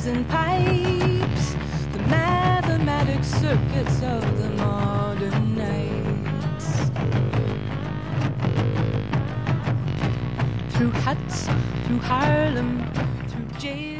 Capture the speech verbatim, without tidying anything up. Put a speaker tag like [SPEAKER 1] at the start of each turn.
[SPEAKER 1] and pipes, the mathematic circuits of the modern nights. Through huts, through Harlem, through jail.